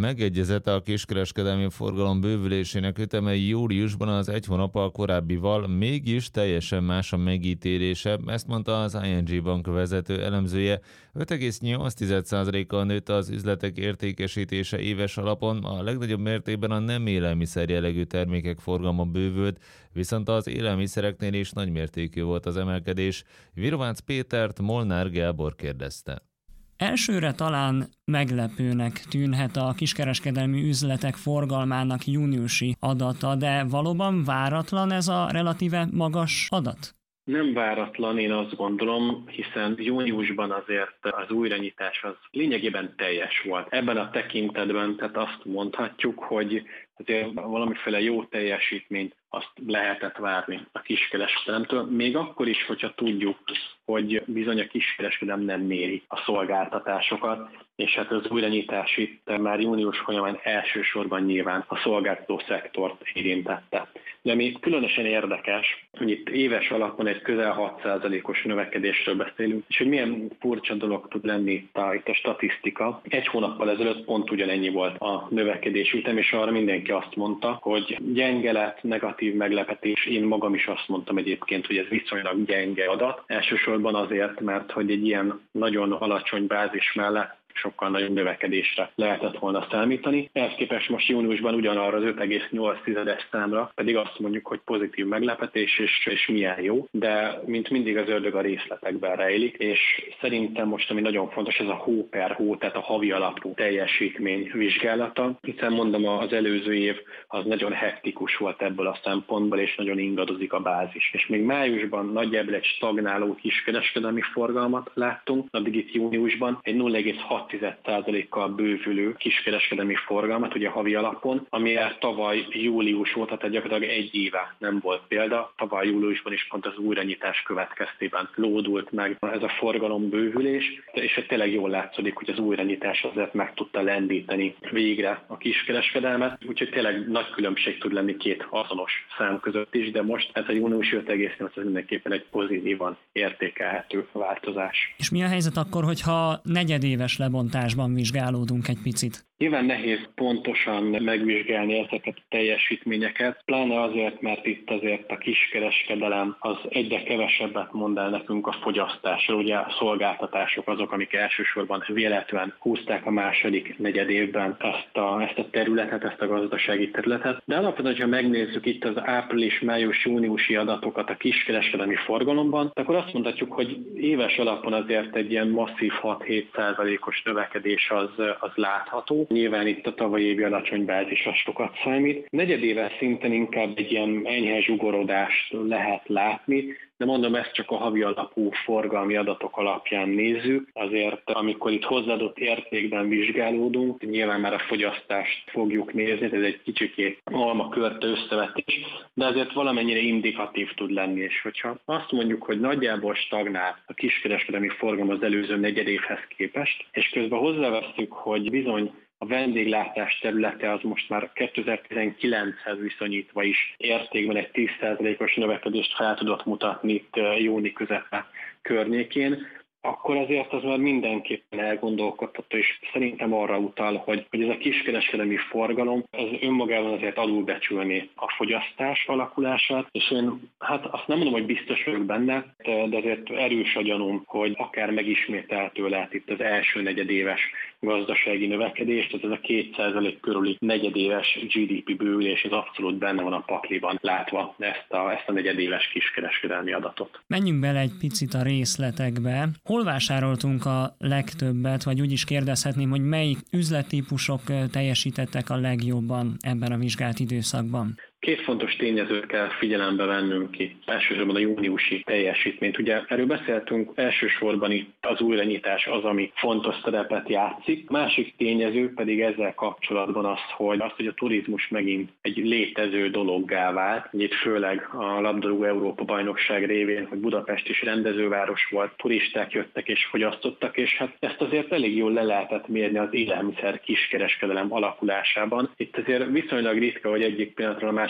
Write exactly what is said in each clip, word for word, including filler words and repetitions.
megegyezett a kiskereskedelmi forgalom bővülésének üteme júliusban az egy hónappal korábbival, mégis teljesen más a megítélése, ezt mondta az i en gé Bank vezető elemzője. öt egész nyolc százalékkal nőtt az üzletek értékesítése éves alapon, a legnagyobb mértékben a nem élelmiszer jellegű termékek forgalma bővült, viszont az élelmiszereknél is nagymértékű volt az emelkedés. Virovácz Pétert Molnár Gábor kérdezte. Elsőre talán meglepőnek tűnhet a kiskereskedelmi üzletek forgalmának júniusi adata, de valóban váratlan ez a relatíve magas adat? Nem váratlan, én azt gondolom, hiszen júniusban azért az újranyitás az lényegében teljes volt. Ebben a tekintetben tehát azt mondhatjuk, hogy azért valamiféle jó teljesítményt azt lehetett várni a kiskereskedelemtől, még akkor is, hogyha tudjuk, hogy bizony a kiskereskedelem nem méri a szolgáltatásokat, és hát az újranyitás itt már június folyamán elsősorban nyilván a szolgáltató szektort érintette. De ami különösen érdekes, hogy itt éves alapon egy közel hat százalékos növekedésről beszélünk, és hogy milyen furcsa dolog tud lenni itt a, itt a statisztika. Egy hónappal ezelőtt pont ugyanennyi volt a növekedés ütem, és arra mindenki azt mondta, hogy gyenge lett, negatív meglepetés. Én magam is azt mondtam egyébként, hogy ez viszonylag gyenge adat. Elsősorban azért, mert hogy egy ilyen nagyon alacsony bázis mellett sokkal nagyobb növekedésre lehetett volna számítani. Ehhez képest most júniusban ugyanarra az öt egész nyolc számra pedig azt mondjuk, hogy pozitív meglepetés, és, és milyen jó, de mint mindig az ördög a részletekben rejlik, és szerintem most, ami nagyon fontos, ez a hó per hó, tehát a havi alapú teljesítmény vizsgálata, hiszen mondom, az előző év az nagyon hektikus volt ebből a szempontból, és nagyon ingadozik a bázis. És még májusban nagyjából egy stagnáló kiskereskedelmi forgalmat láttunk, addig itt júniusban egy nulla egész hat százalékkal bővülő kiskereskedelmi forgalmat, ugye havi alapon, amire tavaly július óta, tehát gyakorlatilag egy éve nem volt példa. Tavaly júliusban is pont az újranyitás következtében lódult meg ez a forgalom bővülés, és tényleg jól látszik, hogy az újranyitás azért meg tudta lendíteni végre a kiskereskedelmet, úgyhogy tényleg nagy különbség tud lenni két azonos szám között is, de most ez a június öt egész nyolc az mindenképpen egy pozitívan értékelhető változás. És mi a helyzet akkor, hogyha negyedéves lebontásban vizsgálódunk egy picit? Nyilván nehéz pontosan megvizsgálni ezeket a teljesítményeket, pláne azért, mert itt azért a kiskereskedelem az egyre kevesebbet mond el nekünk a fogyasztásról. Ugye a szolgáltatások azok, amik elsősorban véletlenül húzták a második negyedévben ezt a, ezt a területet, ezt a gazdasági területet. De alapvetően, ha megnézzük itt az április, május, júniusi adatokat a kiskereskedelmi forgalomban, akkor azt mondhatjuk, hogy éves alapon azért egy ilyen masszív hat-hét százalékos növekedés az, az látható. Nyilván itt a tavalyi évi alacsony bázis sokat számít. Negyedéves szinten inkább egy ilyen enyhe zsugorodást lehet látni, de mondom, ezt csak a havi alapú forgalmi adatok alapján nézzük. Azért, amikor itt hozzáadott értékben vizsgálódunk, nyilván már a fogyasztást fogjuk nézni, ez egy kicsikét alma-körte összevetés, de azért valamennyire indikatív tud lenni, és hogyha azt mondjuk, hogy nagyjából stagnál a kiskereskedelmi forgalom az előző negyedévhez képest, és közben hozzáveszünk, hogy bizony a vendéglátás területe az most már kétezer-tizenkilenchez viszonyítva is értékben egy tíz százalékos növekedést fel tudott mutatni itt júni közepe környékén, akkor azért az már mindenképpen elgondolkodható, és szerintem arra utal, hogy, hogy ez a kiskereskedelmi forgalom, ez önmagában azért alulbecsülni a fogyasztás alakulását, és én hát azt nem mondom, hogy biztos vagyok benne, de azért erős a gyanúm, hogy akár megismételhető lehet itt az első negyedéves gazdasági növekedést, tehát ez a két százalék körüli negyedéves gé dé pé bővülés, ez abszolút benne van a pakliban, látva ezt a, ezt a negyedéves kiskereskedelmi adatot. Menjünk bele egy picit a részletekbe. Hol vásároltunk a legtöbbet, vagy úgy is kérdezhetném, hogy melyik üzlettípusok teljesítettek a legjobban ebben a vizsgált időszakban? Két fontos tényezőt kell figyelembe vennünk ki. Elsősorban a júniusi teljesítményt. Ugye erről beszéltünk, elsősorban itt az újranyitás az, ami fontos szerepet játszik. Másik tényező pedig ezzel kapcsolatban az, hogy, az, hogy a turizmus megint egy létező dologgá vált. Itt főleg a labdarúgó Európa-bajnokság révén, hogy Budapest is rendezőváros volt, turisták jöttek és fogyasztottak, és hát ezt azért elég jól le lehetett mérni az élelmiszer kiskereskedelem alakulásában. Itt azért viszonylag ritka, hogy egyik pillanatról a másik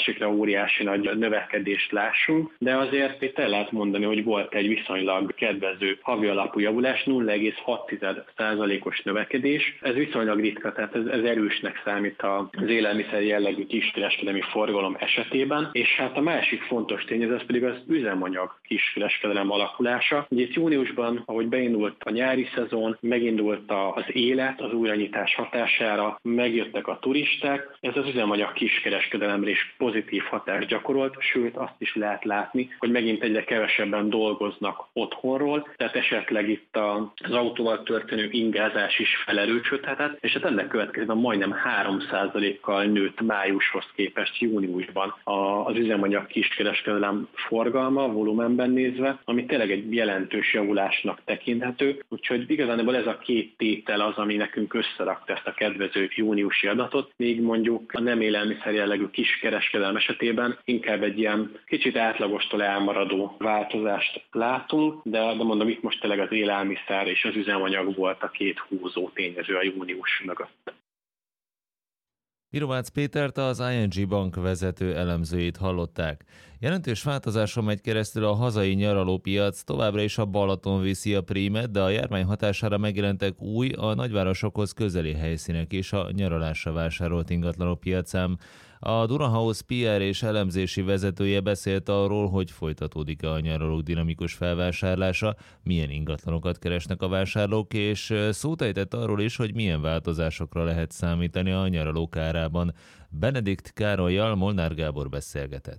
másikra óriási nagy növekedést lássunk, de azért itt el lehet mondani, hogy volt egy viszonylag kedvező havi alapú javulás, nulla egész hat százalékos növekedés. Ez viszonylag ritka, tehát ez, ez erősnek számít az élelmiszer jellegű kiskereskedelmi forgalom esetében, és hát a másik fontos tényező, ez pedig az üzemanyag kiskereskedelem alakulása. Ugye itt júniusban, ahogy beindult a nyári szezon, megindult az élet az újranyitás hatására, megjöttek a turisták, ez az üzemanyag kiskereskedelemre is pozitív hatást gyakorolt, sőt azt is lehet látni, hogy megint egyre kevesebben dolgoznak otthonról, tehát esetleg itt az autóval történő ingázás is felerősödhetett, és hát ennek következően majdnem három százalékkal nőtt májushoz képest júniusban az üzemanyag kiskereskedelem forgalma volumenben nézve, ami tényleg egy jelentős javulásnak tekinthető, úgyhogy igazából ez a két tétel az, ami nekünk összerakta ezt a kedvező júniusi adatot, még mondjuk a nem élelmiszer jellegű kiskereskedelem esetében inkább egy ilyen kicsit átlagostól elmaradó változást látunk, de, de mondom, itt most tényleg az élelmiszer és az üzemanyag volt a két húzó tényező a június mögött. Pirovácz Pétert, az i en gé Bank vezető elemzőjét hallották. Jelentős változáson megy keresztül a hazai nyaralópiac, továbbra is a Balaton viszi a prímet, de a járvány hatására megjelentek új, a nagyvárosokhoz közeli helyszínek és a nyaralásra vásárolt ingatlanok piacán. A Dunahouse pé er és elemzési vezetője beszélt arról, hogy folytatódik a nyaralók dinamikus felvásárlása, milyen ingatlanokat keresnek a vásárlók, és szót ejtett arról is, hogy milyen változásokra lehet számítani a nyaralók árában. Benedikt Károllyal Molnár Gábor beszélgetett.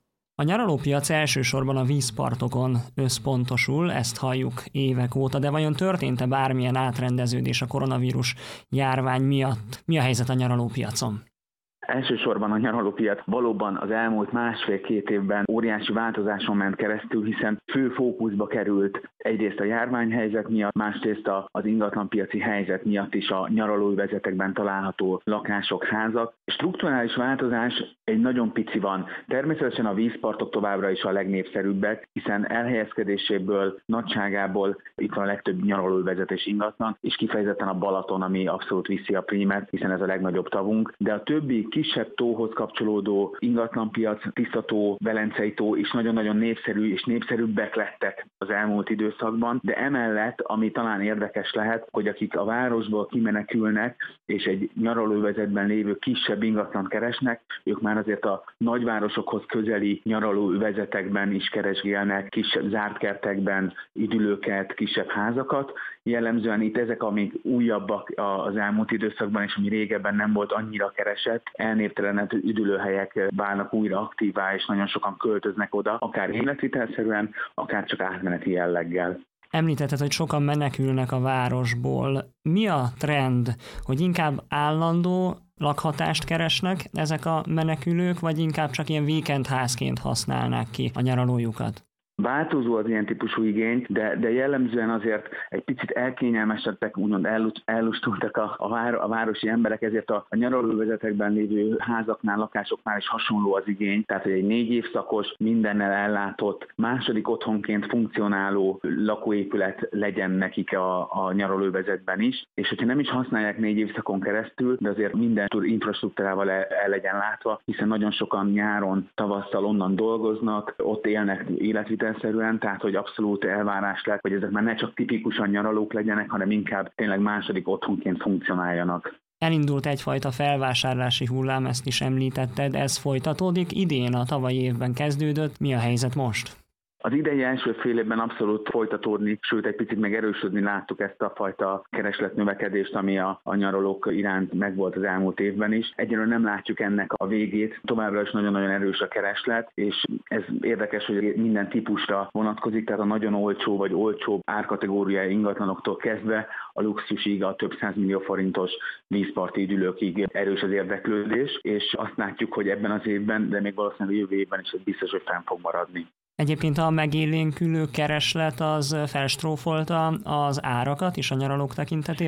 A nyaralópiac elsősorban a vízpartokon összpontosul, ezt halljuk évek óta, de vajon történt-e bármilyen átrendeződés a koronavírus járvány miatt? Mi a helyzet a nyaralópiacon? Elsősorban a nyaralópiac valóban az elmúlt másfél-két évben óriási változáson ment keresztül, hiszen fő fókuszba került egyrészt a járványhelyzet miatt, másrészt az ingatlanpiaci helyzet miatt is a nyaralóövezetekben található lakások, házak. Strukturális változás egy nagyon pici van. Természetesen a vízpartok továbbra is a legnépszerűbbek, hiszen elhelyezkedéséből, nagyságából itt van a legtöbb nyaralóövezet és ingatlan, és kifejezetten a Balaton, ami abszolút viszi a prímet, hiszen ez a legnagyobb tavunk. De a többi kisebb tóhoz kapcsolódó ingatlanpiac, Tisztató, Velencei tó is nagyon-nagyon népszerű és népszerűbbek lettek az elmúlt időszakban, de emellett, ami talán érdekes lehet, hogy akik a városból kimenekülnek, és egy nyaralóövezetben lévő kisebb ingatlant keresnek, ők már azért a nagyvárosokhoz közeli nyaralóövezetekben is keresgélnek, kisebb zárt kertekben üdülőket, kisebb házakat. Jellemzően itt ezek, amik újabbak az elmúlt időszakban, és ami régebben nem volt annyira keresett, elnéptelenedő üdülőhelyek válnak újra aktívá, és nagyon sokan költöznek oda, akár életvitelszerűen, akár csak átmeneti jelleggel. Említetted, hogy sokan menekülnek a városból. Mi a trend, hogy inkább állandó lakhatást keresnek ezek a menekülők, vagy inkább csak ilyen weekendházként használnák ki a nyaralójukat? Változó az ilyen típusú igény, de, de jellemzően azért egy picit elkényelmesedtek, úgymond ellustultak a, a, vár, a városi emberek, ezért a, a nyaralóövezetekben lévő házaknál, lakásoknál is hasonló az igény, tehát hogy egy négy évszakos, mindennel ellátott, második otthonként funkcionáló lakóépület legyen nekik a, a nyaralóövezetben is, és hogyha nem is használják négy évszakon keresztül, de azért minden infrastruktúrával el, el legyen látva, hiszen nagyon sokan nyáron, tavasszal onnan dolgoznak, ott élnek életvitel szerűen, tehát hogy abszolút elvárás lett, hogy ezek már ne csak tipikusan nyaralók legyenek, hanem inkább tényleg második otthonként funkcionáljanak. Elindult egyfajta felvásárlási hullám, ezt is említetted, ez folytatódik, idén a tavalyi évben kezdődött, mi a helyzet most? Az idei első fél évben abszolút folytatódni, sőt egy picit meg erősödni láttuk ezt a fajta keresletnövekedést, ami a, a nyaralók iránt megvolt az elmúlt évben is. Egyelőre nem látjuk ennek a végét, továbbra is nagyon-nagyon erős a kereslet, és ez érdekes, hogy minden típusra vonatkozik, tehát a nagyon olcsó vagy olcsóbb árkategóriai ingatlanoktól kezdve a luxusig, a több százmillió forintos vízparti üdülőkig erős az érdeklődés, és azt látjuk, hogy ebben az évben, de még valószínűleg jövő évben is biztos, hogy fenn fog maradni. Egyébként a megélénkülő kereslet az felstrófolta az árakat is a nyaralók tekintetében?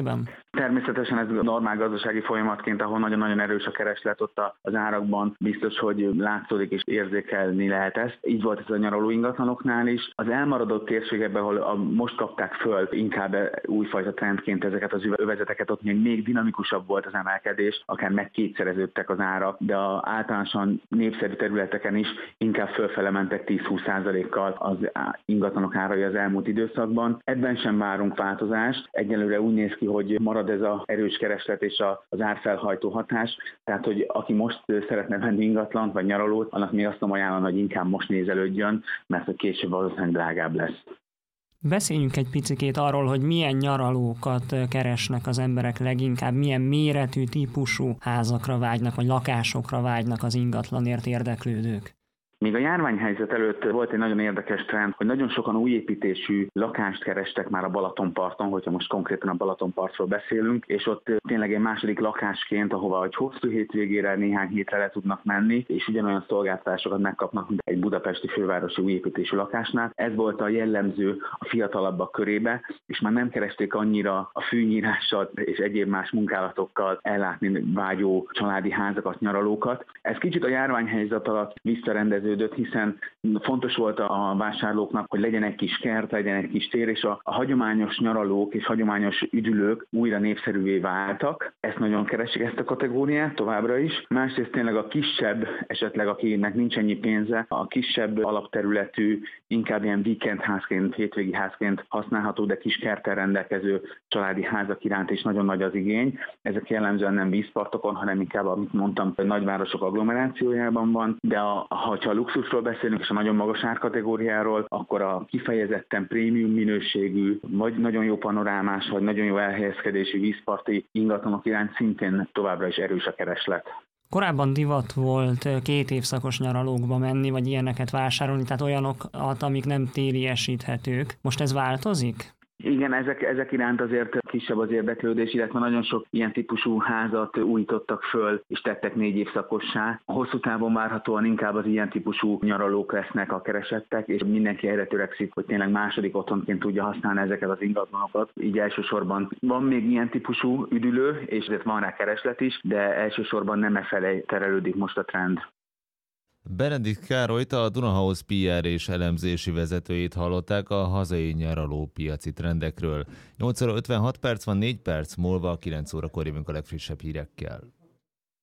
Természetesen ez normál gazdasági folyamatként, ahol nagyon-nagyon erős a kereslet, ott az árakban biztos, hogy látszódik és érzékelni lehet ezt. Így volt ez a nyaraló ingatlanoknál is. Az elmaradott térségekben, ahol a, most kapták föl inkább újfajta trendként ezeket az övezeteket, ott még, még dinamikusabb volt az emelkedés, akár meg kétszereződtek az árak, de a általánosan népszerű területeken is inkább fölfele mentek tíz-húsz százalékkal az ingatlanok árai az elmúlt időszakban. Ebben sem várunk változást. Egyelőre úgy néz ki, hogy marad ez az erős kereslet és az árfelhajtó hatás. Tehát, hogy aki most szeretne venni ingatlant vagy nyaralót, annak még azt tudom ajánlani, hogy inkább most nézelődjön, mert hogy később valószínűleg drágább lesz. Beszéljünk egy picikét arról, hogy milyen nyaralókat keresnek az emberek leginkább, milyen méretű, típusú házakra vágynak, vagy lakásokra vágynak az ingatlanért érdeklődők. Még a járványhelyzet előtt volt egy nagyon érdekes trend, hogy nagyon sokan új építésű lakást kerestek már a Balatonparton, hogyha most konkrétan a Balatonpartról beszélünk, és ott tényleg egy második lakásként, ahova egy hosszú hétvégére, néhány hétre le tudnak menni, és ugyanolyan szolgáltatásokat megkapnak, mint egy budapesti fővárosi új építésű lakásnál. Ez volt a jellemző a fiatalabbak körébe, és már nem keresték annyira a fűnyírással és egyéb más munkálatokkal ellátni vágyó családi házakat, nyaralókat. Ez kicsit a járványhelyzet alatt visszarendező, hiszen fontos volt a vásárlóknak, hogy legyen egy kis kert, legyen egy kis tér, és a, a hagyományos nyaralók és hagyományos üdülők újra népszerűvé váltak. Ezt nagyon keresik, ezt a kategóriát továbbra is. Másrészt tényleg a kisebb, esetleg akinek nincs ennyi pénze, a kisebb alapterületű, inkább ilyen weekendházként, hétvégi házként használható, de kis kerttel rendelkező családi házak iránt is nagyon nagy az igény. Ezek jellemzően nem vízpartokon, hanem inkább, amit mondtam, nagyvárosok agglomerációjában van, de a, ha a luxusról beszélünk, és a nagyon magas árkategóriáról, akkor a kifejezetten prémium minőségű, vagy nagyon jó panorámás, vagy nagyon jó elhelyezkedésű vízparti ingatlanok iránt szintén továbbra is erős a kereslet. Korábban divat volt két évszakos nyaralókba menni, vagy ilyeneket vásárolni, tehát olyanokat, amik nem téliesíthetők. Most ez változik? Igen, ezek, ezek iránt azért kisebb az érdeklődés, illetve nagyon sok ilyen típusú házat újítottak föl, és tettek négy évszakossá. A hosszú távon várhatóan inkább az ilyen típusú nyaralók lesznek a keresettek, és mindenki erre törekszik, hogy tényleg második otthonként tudja használni ezeket az ingatlanokat. Így elsősorban van még ilyen típusú üdülő, és ezért van rá kereslet is, de elsősorban nem e felé terelődik most a trend. Benedikt Károlyt, a Dunahouse pé er és elemzési vezetőjét hallották a hazai nyaraló piaci trendekről. nyolc óra ötvenhat perc van, négy perc múlva, kilenc órakor jövünk a legfrissebb hírekkel.